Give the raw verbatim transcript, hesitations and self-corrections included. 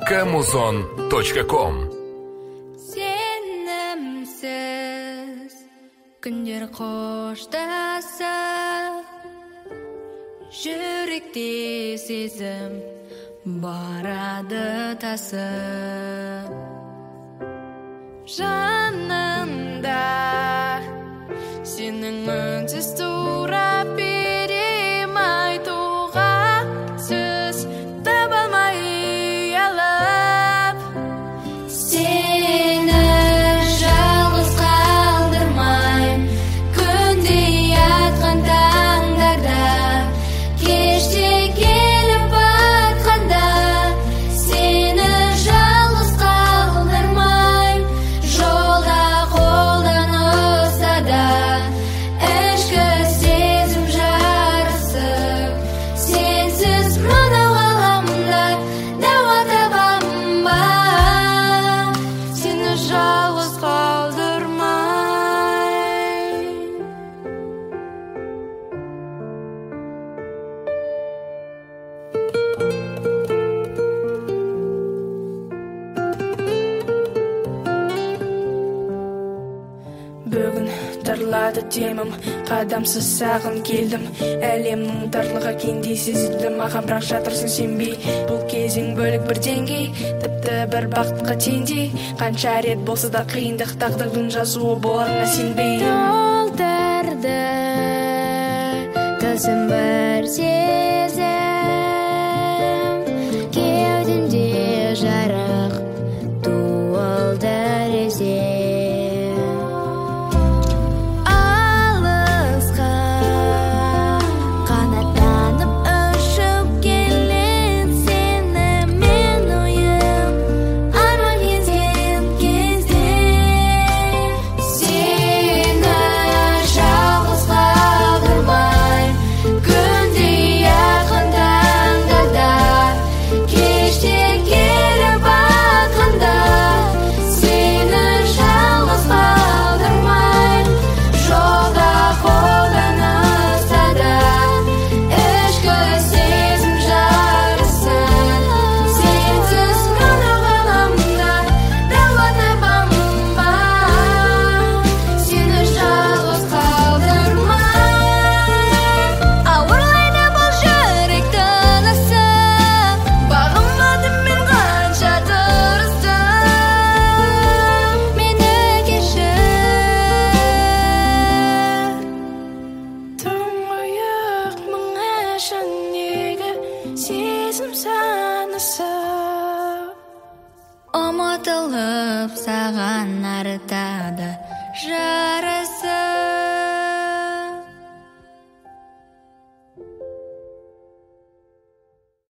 камузон точка ком. Сенімсіз күндер қоштаса, жүректе сезім барады тасып. Жанымда сенің үнсіз турап берем, айтуға сөз таба алмай ұялып. Сені жалғыз қалдырмайм, күнде атқан таңдарда, кеште келіп батқанда. Сені жалғыз қалдырмайм, жолда қолдан ұстада, ішкі сезім жарысып. Сенсіз мынау ғаламда дауа табам ба, сені жалғыз қалдырмай. Бүгін дарылады темім, қадамсыз сағын келдім. Әлемнің тарлығы кеңдей сезілді маған, бірақ жатырсың сенбей. Бұл кезең бөлік бір деңгей, тіпті бір бақытқа теңдей. Қанша рет болса да қиындық, тағдырдың жазуы боларына сенбей. Толтырды тылсым бір сезім, кеудемде жарық туылды резем. Алысқа қанаттанып ұшып келем, сені мен ойым арман езген кезде. Сені жалғыз қалдырмайм, күнде атқан таңдарда, кеште келіп батқанда. Сені жалғыз қалдырмайм, жолда қолдан ұстада, ішкі сезім жарысын. Сенсіз мынау ғаламда дауа табам ба, сені жалғыз қалдырмай. Ауырлайды бұл жүрек тынысым, бағынбадым мен қанша тырыстым. Мені кешір. Тұңғиық мың ішіндегі сезім санасы, Ұмытылып саған артады жарысым.